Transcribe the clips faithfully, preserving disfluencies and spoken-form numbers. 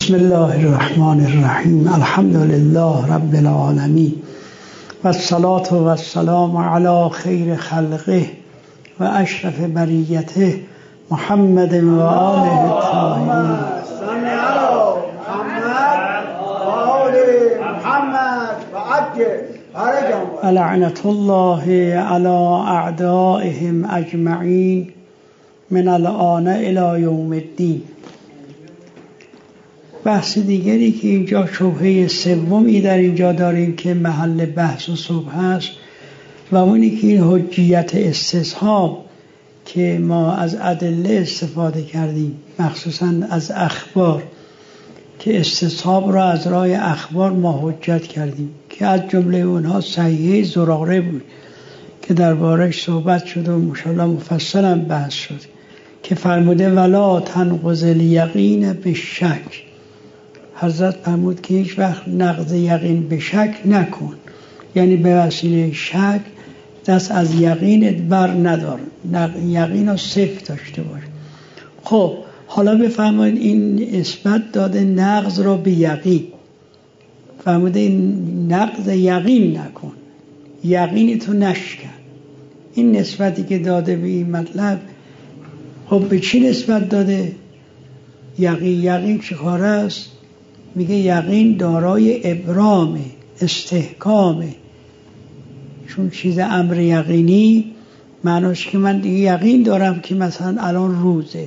بسم الله الرحمن الرحیم. الحمد لله رب العالمین و الصلاة و السلام علی خیر خلقه و اشرف بریته محمد و آله الطاهرین. لعنة الله علی اعدائهم اجمعین من الآن الی یوم الدین. بحث دیگری که اینجا شبهه سومی در اینجا داریم که محل بحث و صبح هست و اونی که این حجیت استصحاب که ما از ادله استفاده کردیم، مخصوصا از اخبار، که استصحاب را از راه اخبار ما حجت کردیم که از جمله اونها صحیحه زراره بود که دربارش صحبت شد و مشالله مفصلا بحث شد که فرموده ولا تنقض الیقین به شک. حضرت فرمود که هیچ وقت نقض یقین به شک نکن، یعنی به وسیله شک دست از یقین بر ندار، یقین رو صفر داشته باش. خب حالا بفرمایید این نسبت داده نقض رو به یقین، فرموده این نقض یقین نکن، یقین تو نشکن. این نسبتی که داده به این مطلب، خب به چی نسبت داده؟ یقین. یقین چه کار است؟ میگه یقین دارای ابرامه، استحکامه. چون چیز امر یقینی معناش که من دیگه یقین دارم که مثلا الان روزه،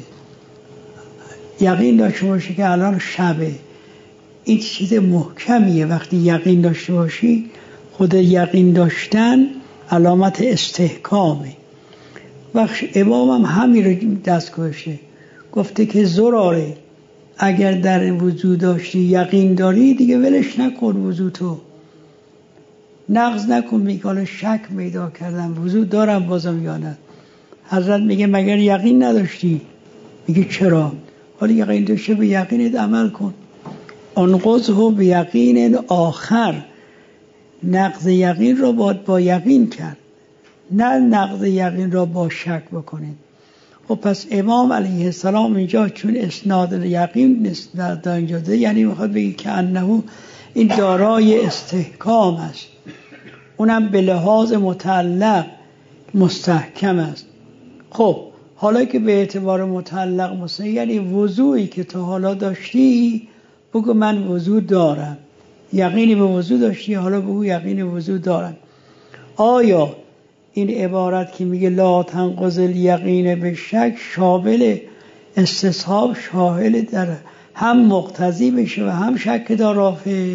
یقین داشته باشی که الان شبه. این چیز محکمیه. وقتی یقین داشته باشی، خود یقین داشتن علامت استحکامه. وقت امام هم همین رو دست گذاشته، گفته که زراره اگر در وضو داشتی یقین داری دیگه ولش نکن، وضو تو نقض نکن. میگه شک پیدا کردم وضو دارم بازم یا نه. حضرت میگه مگر یقین نداشتی؟ میگه چرا؟ حالا یقین داشته به یقینت عمل کن. انقضه به یقین آخر، نقض یقین را باید با یقین کرد، نه نقض یقین را با شک بکنید. خب پس امام علیه السلام اینجا چون اسناد یقین نسبت اینجا ده، یعنی میخواد بگه که انه این دارای استحکام است، اونم به لحاظ متعلق مستحکم است. خب حالا که به اعتبار متعلق مستحکم، یعنی وضوعی که تا حالا داشتی بگو من وضو دارم، یقینی به وضو داشتی حالا بگو یقین وضو دارم. آیا این عبارت که میگه لا تنقض الیقین به شک شامل استصحاب، شامل در هم مقتضی بشه و هم شک در رافع؟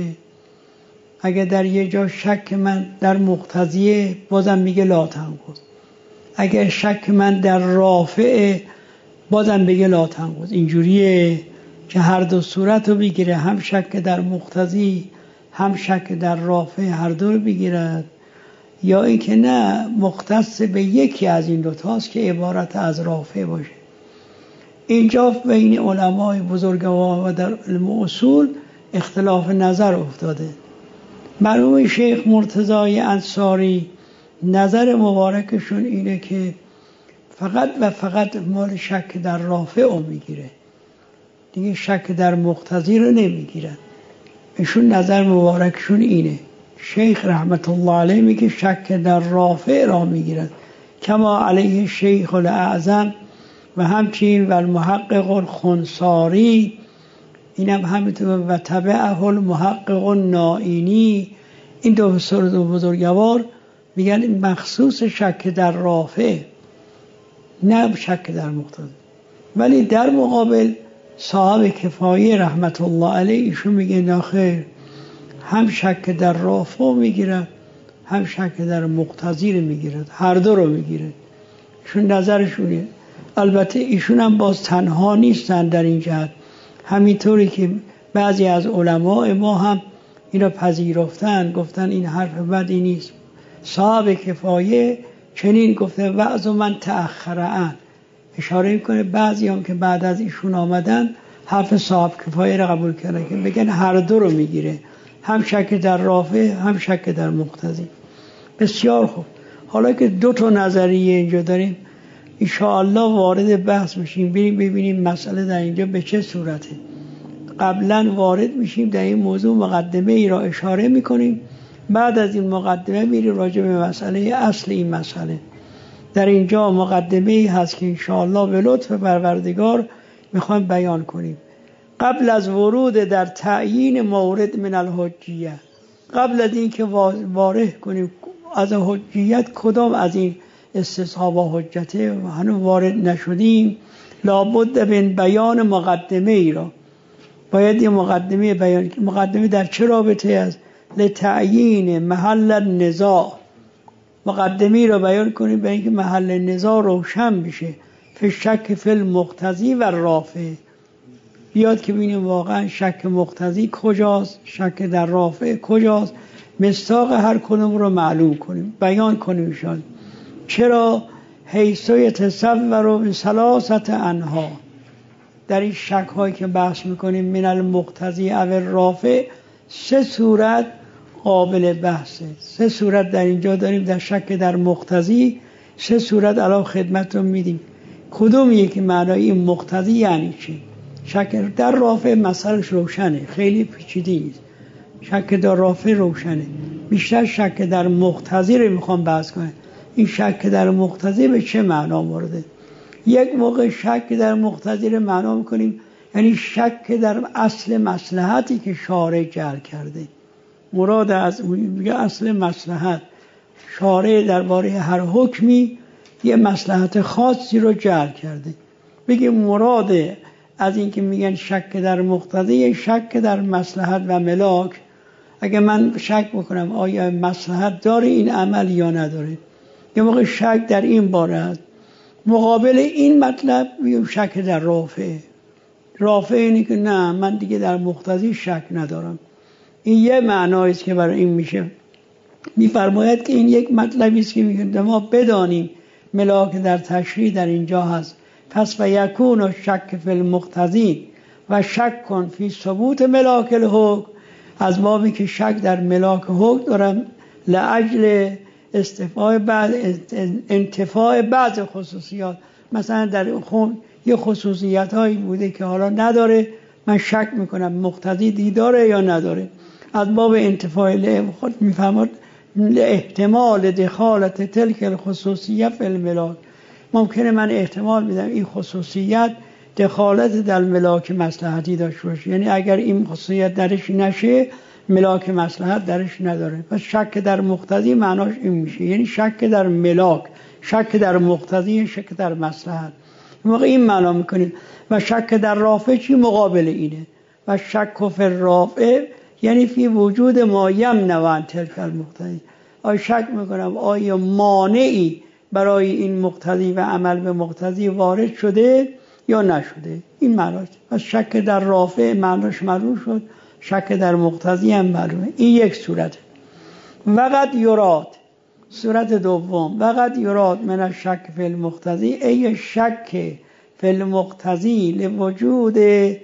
اگر در یه جا شک من در مقتضیه بازم میگه لا تنقض، اگر شک من در رافع بازم بگه لا تنقض. اینجوریه که هر دو صورت رو بگیره، هم شک در مقتضی هم شک در رافع، هر دو رو بگیرد، یا اینکه نه مختص به یکی از این دوتاست که عبارت از رافع باشه. اینجا بین علمای بزرگوار و در علم اصول اختلاف نظر افتاده. مرحوم شیخ مرتضی انصاری نظر مبارکشون اینه که فقط و فقط مال شک در رافع رو میگیره، دیگه شک در مقتضی رو نمیگیرن. ایشون نظر مبارکشون اینه. شیخ رحمت الله علیه میگه شک در رافع را میگیرد، کما علیه شیخ الاعظم و همچنین و المحقق الخنساری، اینم همینطور و تبعه المحقق النائینی. این دو سرد بزرگوار میگن این مخصوص شک در رافع، نه شک در مقتضی. ولی در مقابل صاحب کفایه رحمت الله علیه ایشون میگه نه خیر، هم شک در رافع میگیرد هم شک در مقتضی رو میگیرد، هر دو رو میگیرد. ایشون نظرشونه. البته ایشون هم باز تنها نیستن در این جهت، همینطوری که بعضی از علماء ما هم اینو پذیرفتن، گفتن این حرف بدی نیست. صاحب کفایه چنین گفته وعظ من تأخرن، اشاره میکنه بعضی هم که بعد از ایشون آمدن حرف صاحب کفایه رو قبول کردن که بگن هر دو رو میگیره، هم شک در رافع هم شک در مقتضی. بسیار خوب. حالا که دو تا نظریه اینجا داریم، ان شاء الله وارد بحث بشیم، بریم ببینیم مسئله در اینجا به چه صورته. قبلا وارد میشیم در این موضوع، مقدمه ای را اشاره میکنیم، بعد از این مقدمه میریم راجع به مسئله اصل این مسئله. در اینجا مقدمه ای هست که انشاءالله به لطف پروردگار میخوایم بیان کنیم. قبل از ورود در تعیین مورد من الحجیه، قبل از این که وارد کنیم از حجیت کدام از این استصحاب و حجته هنوز وارد نشدیم، لابد من بیان مقدمه ای را باید یه مقدمه بیان. مقدمه در چه رابطه است؟ لتعیین محل النزاع، مقدمه را بیان کنیم به اینکه محل نزاع روشن بشه. فی شک فی المقتضی و رافع، بیاد که ببینیم واقعا شک مقتضی کجاست، شک در رافع کجاست، مصداق هر کدوم رو معلوم کنیم، بیان کنیم شد. چرا؟ حیث یتصور بثلاثه انها، در این شک هایی که بحث میکنیم من المقتضی او الرافع سه صورت قابل بحثه. سه صورت در اینجا داریم در شک در مقتضی، سه صورت الان خدمتتون میدیم. کدوم یکی معنای این مقتضی یعنی چی؟ شک در رافع مسئلهش روشنه، خیلی پیچیده نیست. شک در رافع روشنه، بیشتر شک در مقتضی رو میخوام بحث کنم. این شک در مقتضی به چه معنا مورده؟ یک موقع شک در مقتضی رو معنا میکنیم یعنی شک در اصل مصلحتی که شارع جعل کرده. مراد از میگه اصل مصلحت، شارع درباره هر حکمی یه مصلحت خاصی رو جعل کرده. بگیم مراد از این که میگن شک در مقتضی، شک در مصلحت و ملاک. اگه من شک بکنم آیا مصلحت داره این عمل یا نداره، یه موقع شک در این باره است. مقابل این مطلب میگم شک در رافع. رافع اینه که نه من دیگه در مقتضی شک ندارم. این یه معنایی است که برای این میشه. میفرماید که این یک مطلبی است که میگه ما بدانیم ملاک در تشریع در اینجا هست. پس و یکون و شک فی المقتضی و شک کن فی ثبوت ملاک الحکم، از بابی که شک در ملاک حکم دارم لاجل استفاء بعض انتفاع بعض خصوصیات. مثلا در خون یه خصوصیت هایی بوده که حالا نداره، من شک میکنم مقتضی دی داره یا نداره. از باب انتفاع خود میفهمد احتمال دخالت تلک الخصوصیت فی الملاک، ممکنه من احتمال میدم این خصوصیت دخالت در ملاک مصلحتی داشته باشه، یعنی اگر این خصوصیت درش نشه ملاک مصلحت درش نداره. پس شک در مقتضی معناش این میشه، یعنی شک در ملاک، شک در مقتضی، شک در مصلحت. موقع این معنا میکنیم. و شک در رافع چی مقابل اینه؟ و شک فی الرافع یعنی فی وجود ما یمنع عن تلک المقتضی. آیا شک میکنم آیا مانعی برای این مقتضی و عمل به مقتضی وارد شده یا نشده. این معناست. پس شک در رافع معناش معلوم شد، شک در مقتضی هم معلومه. این یک صورت. وقد یراد، صورت دوم، وقد یراد من الشک فی المقتضی ای شک فی المقتضی لوجود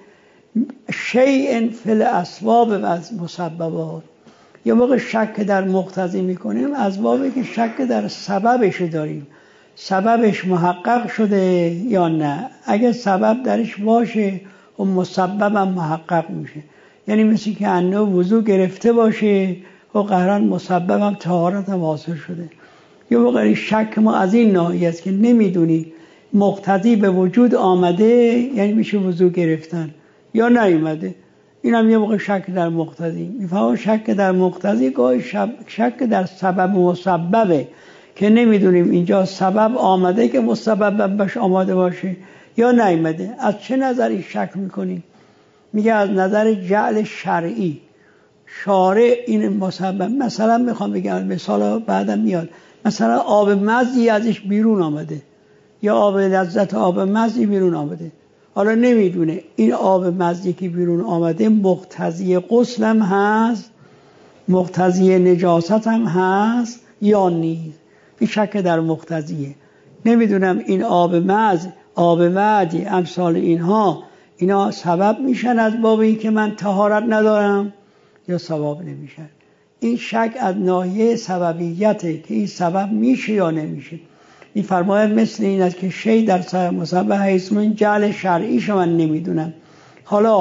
شیء فی الاسباب و مسببات. یه موقع شک در مقتضی میکنیم از بابی که شک در سببش داریم، سببش محقق شده یا نه. اگه سبب درش باشه و مسبب هم محقق میشه، یعنی مثل که انه وضو گرفته باشه و قهران مسبب هم طهارت هم حاصل شده. یه موقع شک ما از این ناحیه است که نمیدونی مقتضی به وجود آمده یعنی میشه وضو گرفتن یا نیومده. این هم یه موقع شک در مقتضی. میفهمم شک در مقتضی گاهی شک در سبب و مسببه که نمیدونیم اینجا سبب آمده که مسبب بهش آماده باشه یا نیومده. از چه نظری شک میکنیم؟ میگه از نظر جعل شرعی. شارع این مسبب، مثلا میخوام بگم مثلا بعدم میاد، مثلا آب مزی ازش بیرون آمده یا آب لذت آب مزی بیرون آمده، حالا نمیدونه این آب مزی که بیرون آمده مقتضی غسل هم هست، مقتضی نجاست هم هست یا نیست. این شک در مقتضیه. نمیدونم این آب مز، آب وادی، امثال اینها اینا سبب میشن از باب این که من طهارت ندارم یا سبب نمیشن. این شک از ناحیه سببیته که این سبب میشه یا نمیشه. این فرماید مثل این است که شی در سبب مسبب حیث من جعل شرعیش من نمیدونم. حالا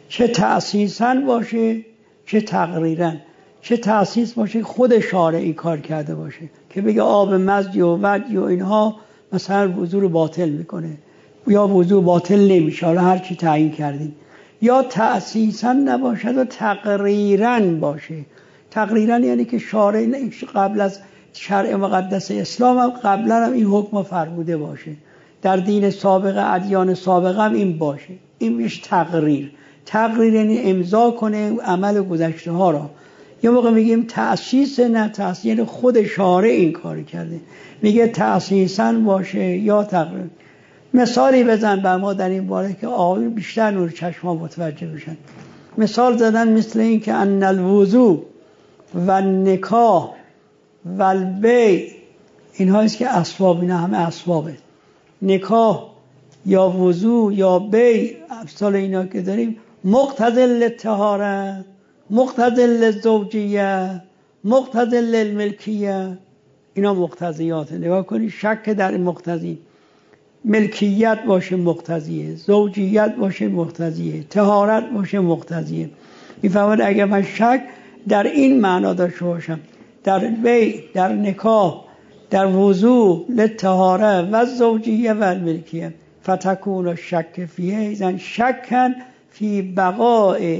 چه تأسیساً باشه چه تقریراً. چه تأسیس باشه خود شارع این کار کرده باشه که بگه آب مزی و ودی و اینها مثلا وضو رو باطل میکنه یا وضو باطل نمیشه، حالا هر چی تعیین کردیم. یا تأسیساً نباشد و تقریراً باشه. تقریراً یعنی که شارع قبل از شرع مقدس اسلام هم قبلا هم این حکم فرموده باشه، در دین سابق ادیان سابق هم این باشه. این میشه تقریر. تقریر یعنی امضا کنه عمل گذشته ها را. یه موقع میگیم تأسیس، نه تأسیس یعنی خود شارع این کار کرده، میگه تأسیساً باشه یا تقریر. مثالی بزن بر ما در این باره که آقای بیشتر نور چشما متوجه بشن. مثال زدن مثل این که ان الوضو و النکاح و البیع، اینها است که اسباب، اینا همه اسبابه. نکاح یا وضو یا بیع، امثال اینا که داریم، مقتضی للطهارت، مقتضی للزوجیه، مقتضی للملکیه، اینا مقتضیات. نگاه کنید، شک در این مقتضی، ملکیت باشه مقتضیه، زوجیت باشه مقتضیه، طهارت باشه مقتضیه. میفهمید اگر من شک در این معنا داشته باشم، در بیع، در نکاح، در وضو للطهاره و زوجیه و الملکیه، فتکون شک فیه ایزن شکن فی بقاء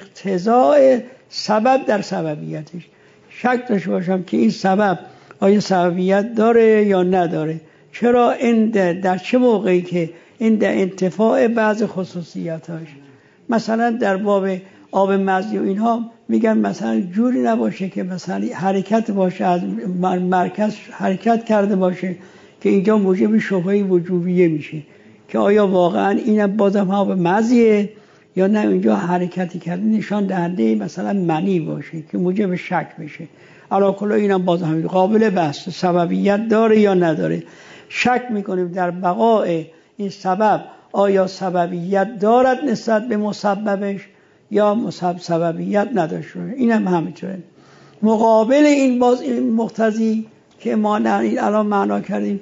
اقتضاء سبب در سببیتش. شک داشته باشم که این سبب آیا سببیت داره یا نداره. چرا؟ این در چه موقعی که این در انتفاع بعض خصوصیتاش، مثلا در باب آب مزی و اینها میگن مثلا جوری نباشه که مثلا حرکت باشه، از مرکز حرکت کرده باشه که اینجا موجب شبهه وجوبیه میشه که آیا واقعا اینم بازم آب مزیه یا نه اینجا حرکتی کرده نشان دهنده مثلا منی باشه که موجب شک بشه. علاکل اینم باز همین قابل بحث، سببیت داره یا نداره. شک میکنیم در بقاء این سبب، آیا سببیت دارد نسبت به مسببش یا مسبب سببیت نداشته. اینم همینطوره. مقابل این باز این مقتضی که ما الان معنا کردیم،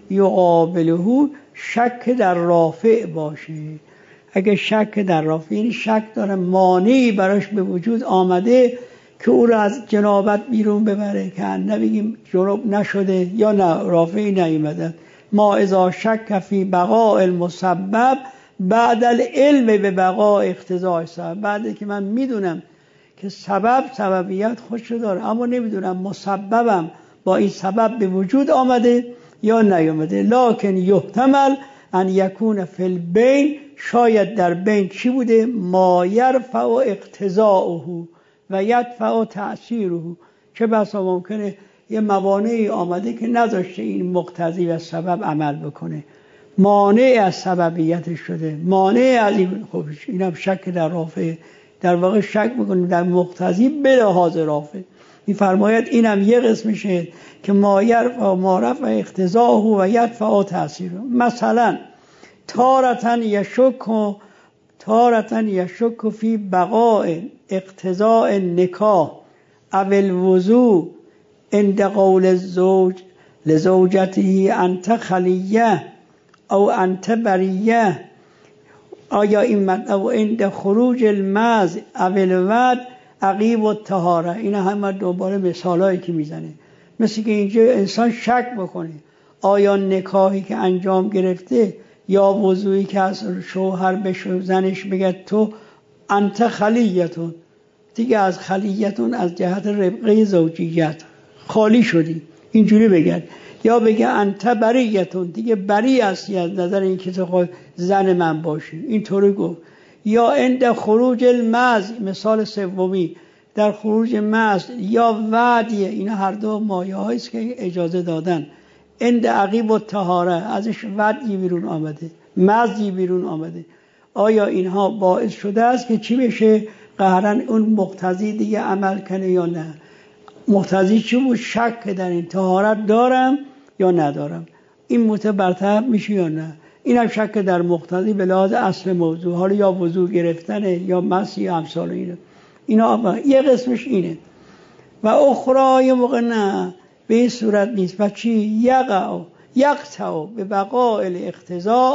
یقابله شک در رافع باشه. اگه شک در رافع یعنی شک داره مانعی براش به وجود آمده که او را از جنابت بیرون ببره، که نبگیم جنوب نشده یا نه رافعی نیامده. ما اذا شک فی بقاء المسبب بعد العلم به بقاء اقتضاء سبب، بعد که من میدونم که سبب سببیت خودشو داره اما نمیدونم مسببم با این سبب به وجود آمده یا نیامده. لکن یحتمل ان یکون فی البین، شاید در بین چی بوده؟ ما یرفع اقتضاءه و یدفع تأثیره. چه بسا ممکنه یه موانعی آمده که نذاشته این مقتضی و سبب عمل بکنه، مانع از سببیتش شده، مانع از این. خب اینم شک در رافع، در واقع شک میکنیم در مقتضی به لحاظ رافع. میفرماید اینم یه قسمشه که ما یرفع ما رفع اقتضاءه و یدفع تأثیره. مثلا تارتن یشک تارتن یشک فی بقاء اقتضاء نکاح او الوضو عند قول الزوج لزوجته انت خلیه او انت بریه. آیا این او عند خروج المز او الود عقیب الطهاره. این همه دوباره مثالایی که میزنه، مثل که اینجا انسان شک بکنه آیا نکاحی که انجام گرفته یا وضوعی که از شوهر به زنش بگه تو انت خلیتون، دیگه از خلیتون از جهت ربقه زوجیت خالی شدی، اینجوری بگن. یا بگه انت بریتون، دیگه بری هستی از نظر این که تو زن من باشی، اینطوری گفت. یا عند خروج المز، مثال سومی در خروج مز یا وعدیه، اینا هر دو مایه هاییست که اجازه دادن. عند عقیب الطهاره، ازش وعدی بیرون آمده، مزی بیرون آمده. آیا اینها باعث شده است که چی بشه؟ قهرن اون مقتضی دیگه عمل کنه یا نه؟ مقتضی چی بود؟ شک در این طهارت دارم یا ندارم، این متبرتب میشه یا نه. این هم شک در مقتضی به لحاظ اصل موضوع، حالا یا وضو گرفتنه یا مسی یا امثال اینه. اینا یه قسمش اینه. و اخرى یه موقع نه، به این صورت نیست. و چی؟ یقع یقطع به بقاء الاقتضاء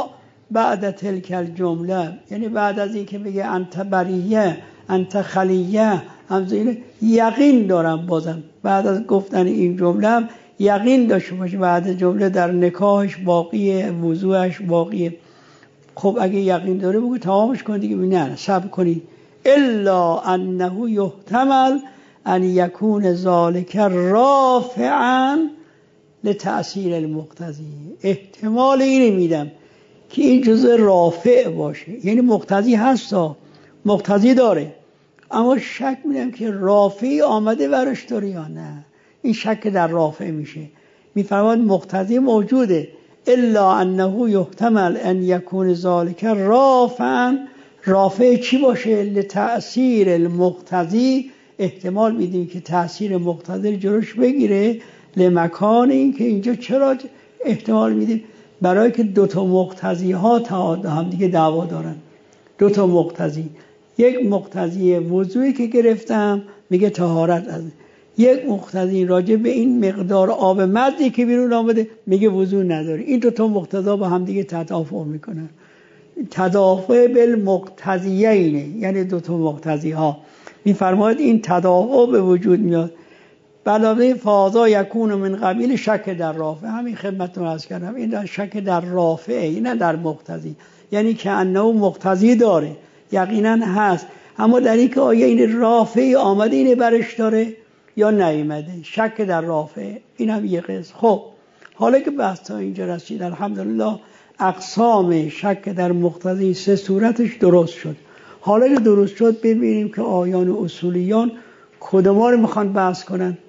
بعد تلک الجمله، یعنی بعد از این که بگه انت بریه انت خلیه، همزه یقین دارم بازم بعد از گفتن این جمله هم یقین داشته باشه بعد جمله در نکاحش باقیه، وضوعش باقیه. خب اگه یقین داره بگو تمامش کن دیگه. نه صبر کنید. الا انه یحتمل ان یکون ذالک رافعا لتأثیر المقتضی، احتمال اینو میدم که این جزء رافع باشه، یعنی مقتضی هستا، مقتضی داره، اما شک میدم که رافعی آمده برش داره یا نه. این شک در رافع میشه. میفرماد مقتضی موجوده. الا انه یحتمل ان یکون ذالک رافعا، رافع چی باشه؟ لتأثیر المقتضی، احتمال میدیم که تأثیر مقتضی جلوش بگیره. لمکان، این که اینجا چرا احتمال میدیم؟ برای که دو تا مقتضی ها هم دیگه دعوا دارن. دو تا مقتضی، یک مقتضی وضوعی که گرفتم میگه طهارت، از یک مقتضی راجع به این مقدار آب مدی که بیرون آمده میگه وضو نداره. این دو تا مقتضا با هم دیگه تدافع میکنن. تدافع بالمقتضیینه، یعنی دو تا مقتضی ها. میفرماید این تدافع به وجود میاد. علاوه فاضا یکون من قبیل شک در رافع، همین خدمتتون عرض کردم، این در شک در رافعه نه در مقتضی، یعنی که انه مقتضی داره یقینا هست، اما در این که آیا این رافعی آمده اینه برش داره یا نیامده، شک در رافعه. این هم یه قسم. خب حالا که بحث تا اینجا رسید الحمدلله، اقسام شک در مقتضی سه صورتش درست شد. حالا که درست شد ببینیم که آیان و اصولیان کدوما رو میخوان بحث کنن،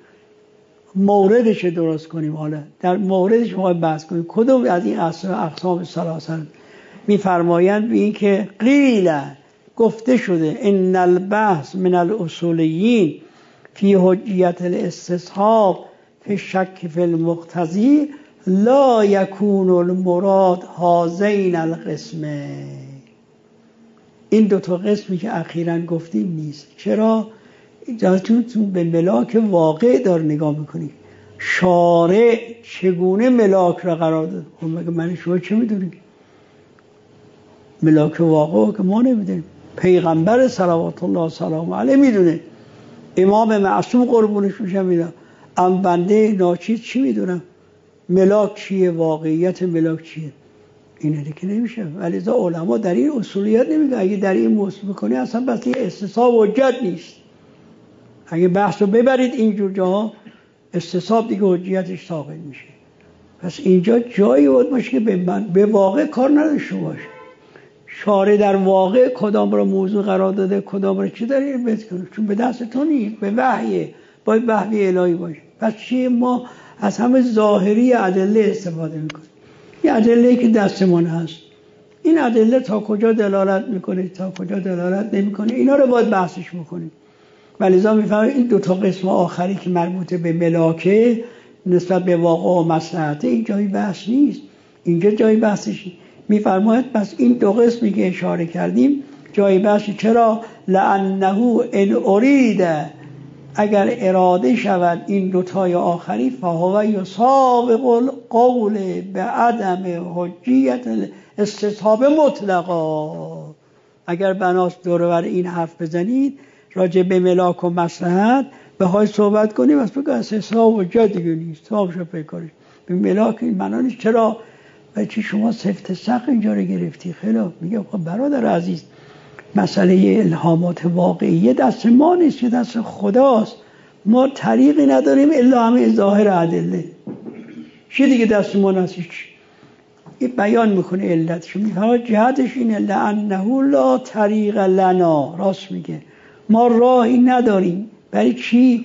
موردش درست کنیم. حالا در موردش میخوان بحث کنیم کدوم از این اقسام سلاسل. میفرمایند به این که قیل، گفته شده، ان البحث من الاصولیین فی حجیت الاستصحاب فی الشک فی المقتضی لا یکون المراد هذین القسمین. این دو تا قسمی که اخیراً گفتیم نیست. چرا؟ چون به ملاک واقع دار نگاه میکنی. شارع چگونه ملاک را قرار داد؟ خب مگه من شما چه میدونیم؟ ملاک واقع که ما نمیدونیم، پیغمبر صلوات الله سلام علیه میدونه، امام معصوم قربونش میشم میدونم، اما بنده ناچیز چی میدونم؟ ملاک چیه؟ واقعیت ملاک چیه؟ اینه دیگه نمیشه. ولی ذا علما در این اصولیات نمیگه. اگه در این موضوع بکنی اصلا بس این استصحاب حجت نیست. اگه بحث رو ببرید اینجور جاها استصحاب دیگه حجیتش ساقط میشه. پس اینجا جایی بود باشه که به, به واقع کار نداشته باشه. شارع در واقع کدام را موضوع قرار داده، کدام را چی داره بکنه، چون به دست تو نیست، به وحیه، باید وحی الهی باشه. پس چی؟ ما از همه ظاهری ادله استفاده میکنیم. این ادله که دستمون هست، این ادله تا کجا دلالت میکنه، تا کجا دلالت نمیکنه، اینا رو باید بحثش بکنیم. ولذا میفهمید این دو تا قسم آخری که مربوط به ملاکه نسبت به واقع و مصلحت، این جایی بحث نیست. اینجا جایی بحثش میفرماید. پس این دو قسمی که اشاره کردیم جایی بحثی. چرا؟ لانه ان ارید، اگر اراده شود این دوتای آخری، فهو یسابق القول به عدم حجیت استصحاب مطلقا. اگر بناست دورور این حرف بزنید راجع به ملاک و مصلحت بخوای صحبت کنیم، از بگه استصحاب حجت دیگه نیست، صحاب شو پیکارش به ملاک این منانش. چرا؟ و چی شما سفت سق اینجا رو گرفتی؟ خیلی میگم خب برادر عزیز، مسئله الهامات واقعیه دست ما نیست، که دست خداست. ما طریقی نداریم الا همه ظاهر ادله. چی دیگه دست ما نیست؟ این بیان میکنه علتش، میفهمه جهتش اینه. لانه لا طریق لنا، راست میگه، ما راهی نداریم. برای چی؟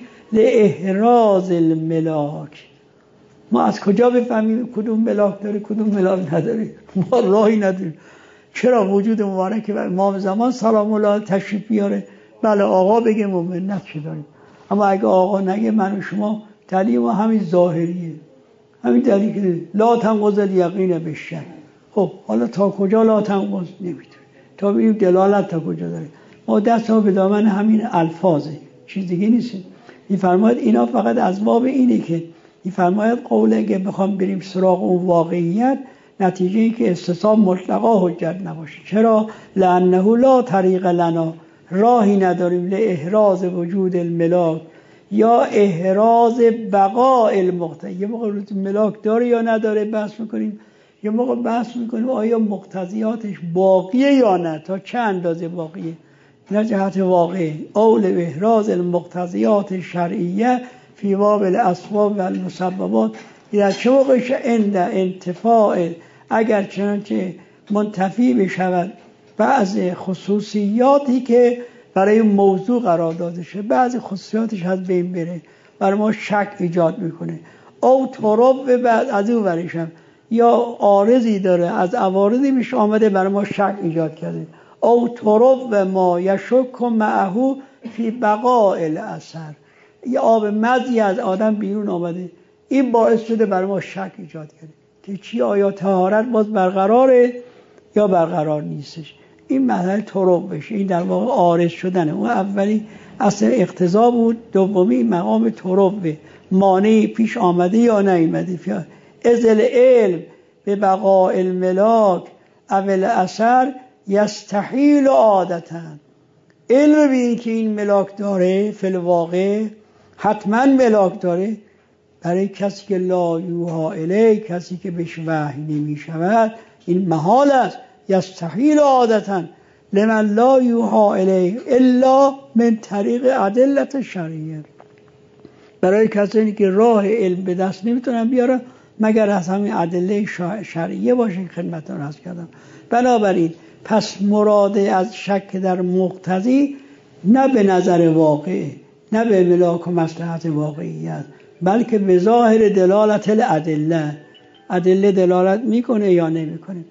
لاحراز الملاک. ما از کجا بفهمیم کدوم ملاک داره کدوم ملاک نداره؟ ما راهی نداریم. چرا؟ وجود مبارک و امام زمان سلام الله تشریف بیاره، بله آقا بگه مومن چی داریم. اما اگه آقا نگه من و شما دلیل ما همین ظاهریه، همین دلیل که لا تنقض الیقین بالشک. خب حالا تا کجا لا تنقض نمیتونه، تا ببینیم دلالت تا کجا داره. ما دست ها به دامن همین الفاظه، چیز دیگه نیست. میفرماید اینا فقط از باب اینه که میفرماید قول اگه بخوام بریم سراغ اون واقعیت، نتیجه ای که استصحاب مطلقا حجت نباشه. چرا؟ لانه لا طریق لنا، راهی نداریم لاحراز وجود الملاک یا احراز بقاء المقتضی. یه موقع روز ملاک داره یا نداره بحث میکنیم، یه موقع بحث میکنیم آیا مقتضیاتش باقیه یا نه، تا چه اندازه باقیه، نه جهت واقعه. اول احراز المقتضیات شرعیه فی باب الاسباب و المسببات، در چه موقعش عند انتفاع، اگر چنانچه منتفی بشود بعض خصوصیاتی که برای موضوع قرار داده شده، بعضی خصوصیاتش از بین بره، برای ما شک ایجاد میکنه. او طرب به بعد از اون ورشم یا عارضی داره از عوارضی میشه آمده برای ما شک ایجاد کرده. او طرب و ما یشک معهو فی بقاء الاثر، یه آب مزی از آدم بیرون آمده، این باعث شده برای ما شک ایجاد کرده که چی، آیا طهارت باز برقراره یا برقرار نیستش. این مسئله طرق بشه، این در واقع عارض شدنه. اون اولی اصل اقتضا بود، دومی مقام طرق به مانعی پیش آمده یا نیامده. ازل علم به بقاء الملاک اول اثر یستحیل عادتا، علم به این که این ملاک داره فی الواقع حتما ملاک داره، برای کسی که لا یوها الی، کسی که بهش وحی نمی شود، این محال است. یستحیل عادتا لمن لا یوها الی الا من طریق ادلت شرعیه، برای کسی که راه علم به دست نمیتونن بیارن مگر از همین ادله شرعیه باشه که خدمتتون عرض کردم. بنابراین پس مراد از شک در مقتضی نه به نظر واقع، نه به ملاک و مصلحت واقعیت، بلکه به ظاهر دلالت الادله، ادله دلالت میکنه یا نمیکنه.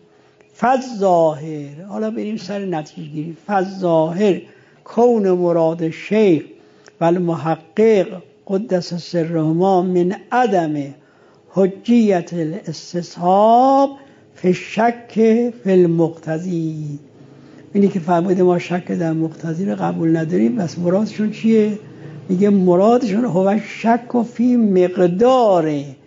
فالظاهر، حالا بریم سر نتیجه گیری. فالظاهر کون مراد شیخ و المحقق قدس سرهما من عدم حجیت الاستصحاب فی شک فی المقتضی. اینی که فرموده ما شک در مقتضی رو قبول نداریم، بس مرادشون چیه؟ میگه مرادشون هو شک و فی مقدار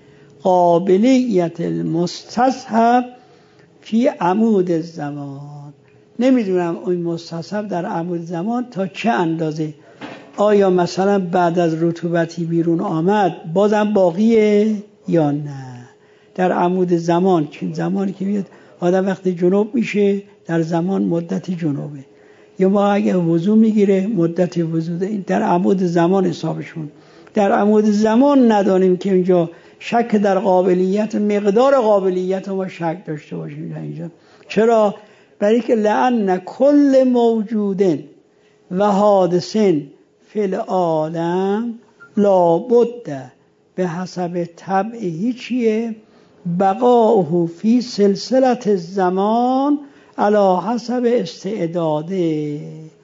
قابلیت المستصحب فی عمود الزمان. نمیدونم اون مستصحب در عمود زمان تا چه اندازه، آیا مثلا بعد از رطوبتی بیرون آمد بازم باقیه یا نه. در عمود زمان، چون زمانی که میاد آدم وقتی جنوب میشه در زمان مدتی جنوبه، یا ما اگه وضو میگیره مدت وضو، این در عمود زمان حسابشون. در عمود زمان ندانیم که اینجا شک در قابلیت، مقدار قابلیت ما شک داشته باشیم اینجا. چرا؟ برای که لأن کل موجود و حادث فی العالم لابد به حسب طبعه چیه؟ بقاؤه فی سلسله الزمان علی حسب استعداده.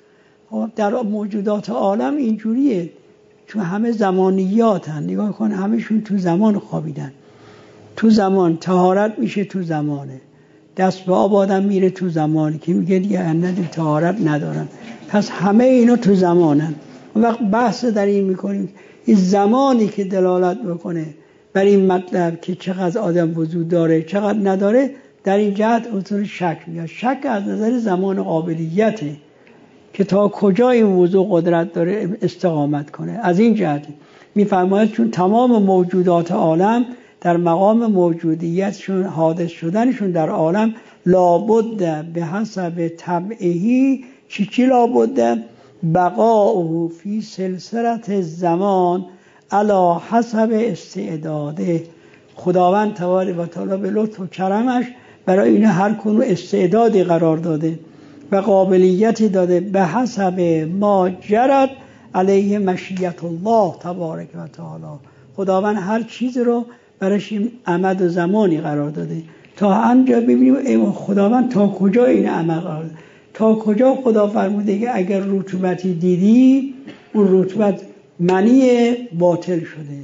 در موجودات عالم اینجوریه، چون همه زمانیات هن. نگاه کن همهشون تو زمان خوابیدن، تو زمان طهارت میشه، تو زمانه دست به آب آدم میره، تو زمانی که میگه دیگه اندی طهارت ندارن. پس همه اینا تو زمانن. وقت بحث در این میکنیم این زمانی که دلالت بکنه بر این مطلب که چقدر آدم وضو داره چقدر نداره، در این جهت اصول شک میاد. شک از نظر زمان قابلیته که تا کجا این وضو قدرت داره استقامت کنه. از این جهت میفرماید چون تمام موجودات عالم در مقام موجودیتشون، حادث شدنشون در عالم لابد به حسب طبعهی چی چی لابد؟ بقاؤه فی سلسله زمان علی حسب استعداده. خداوند تبارک و تعالی به لطف و کرمش برای این هر کنون استعدادی قرار داده و قابلیتی داده به حسب ما جرت علیه مشیت الله تبارک و تعالی. خداوند هر چیز رو برایش امد و زمانی قرار داده تا همجا ببینیم خداوند تا کجا این عمل قرار داده. تا کجا خدا فرموده که اگر رطوبتی دیدی اون رطوبت منی باطل شده،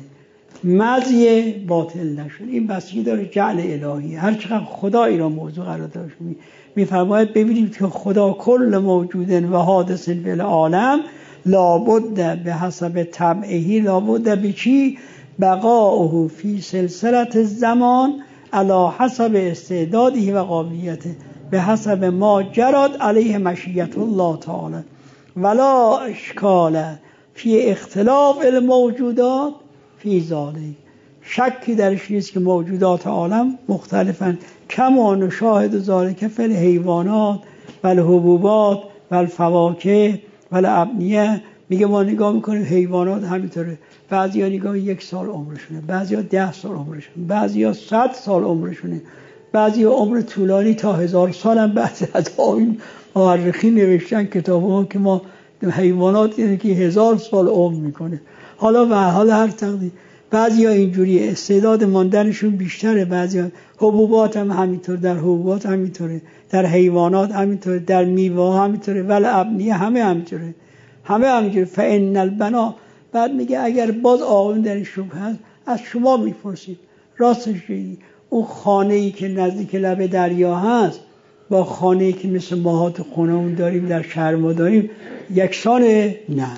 مزی باطل نشد. این بستگی داره جعل الهی، هر چقدر خدا این را موضوع قرار داشت. میفرماید ببینید که خدا کل موجود و حادث فی العالم لابد به حسب طبعه، لابد به چی؟ بقاؤه فی سلسله الزمان علی حسب استعداده و قابلیته، به حسب ما جراد علیه مشیت الله تعالی. ولا اشکال فی اختلاف الموجودات فی ذالک، شکی درش نیست که موجودات عالم مختلفن. کما نشاهد ذالک فی الحیوانات و الحبوبات و الفواکه و الابنیه. میگه ما نگاه میکنیم حیوانات همینطوره، بعضی ها نگاه یک سال عمرشونه، بعضی ها ده سال عمرشونه، بعضی ها صد سال عمرشونه، بعضی ها عمر طولانی تا هزار سال هم. بعضی از این مورخین نوشتن کتاب ها که ما حیوانات یعنی که هزار سال عمر میکنه. حالا و حالا هر تقدیر بعضی ها اینجوری استعداد ماندنشون بیشتره، بعضی ها حبوبات هم همینطور، در حبوبات همینطوره، در حیوانات همینطوره، در میوه همینطوره، ولی ابنیه همه همینطوره، همه همینطوره. فان البنا، بعد میگه اگر باز آقایون در این شبه هست از شما میپرسید راستش بگید اون خانه‌ای که نزدیک لب دریا هست با خانه‌ای که مثل ما تو خونه‌مون داریم در شهر ما داریم یکسانه؟ نه.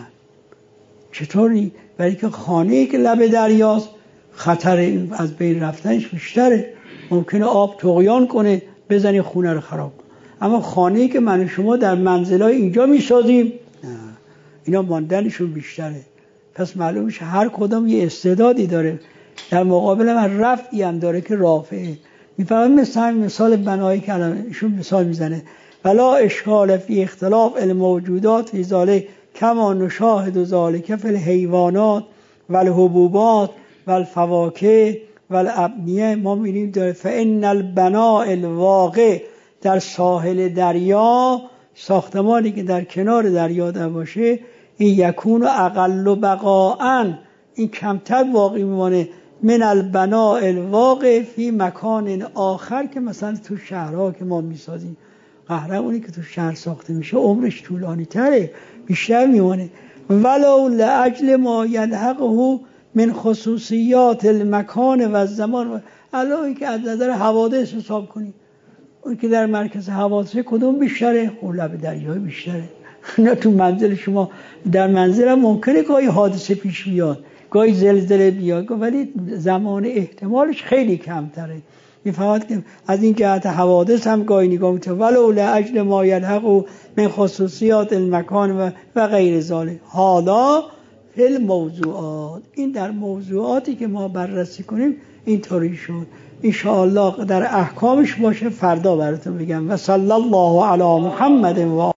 چطوری؟ برای که خانه‌ای که لب دریاست خطر از بین رفتنش بیشتره، ممکنه آب طغیان کنه بزنی خونه رو خراب کنه. اما خانه‌ای که من و شما در منزلای اینجا میسازیم نه، اینا ماندنشون بیشتره. پس معلوم میشه هر کدام یه استعدادی داره، در مقابل من رفعی هم داره که رافعه. میفهمم مثل همین مثال بنایی که الان ایشون مثال میزنه، ولا اشکال فی اختلاف الموجودات فی ذالک کما نشاهد ذالک فی الحیوانات و الحبوبات و الفواکه و الابنیه. ما می‌بینیم داره فان البناء الواقع در ساحل دریا، ساختمانی که در کنار دریا در باشه، این یکون اقل بقاءً، این کمتر باقی میمانه من البناء الواقع فی مکان آخر، که مثلا تو شهرها که ما میسازیم قهره اونی که تو شهر ساخته میشه عمرش طولانی تره، بیشتر میمانه. ولو لاجل ما یلحقه من خصوصیات المکان و الزمان. الان که از نظر حوادث حساب کنیم، اون که در مرکز حوادث کدوم بیشتره؟ اون لب دریای بیشتره. نه تو منزل شما، در منزل هم ممکنه گاهی حادثه پیش بیاد، گاهی زلزله بیاد، ولی زمان احتمالش خیلی کمتره. میفهمد که از این جهت حوادث هم گاهی نگاه میتونه ولو لاجل ما یلحق من خصوصیات المکان و, و غیر ذالک. حالا فی الموضوعات، این در موضوعاتی که ما بررسی کنیم اینطوری شد. ان شاء الله در احکامش باشه فردا براتون بگم. و صلی الله علی محمد و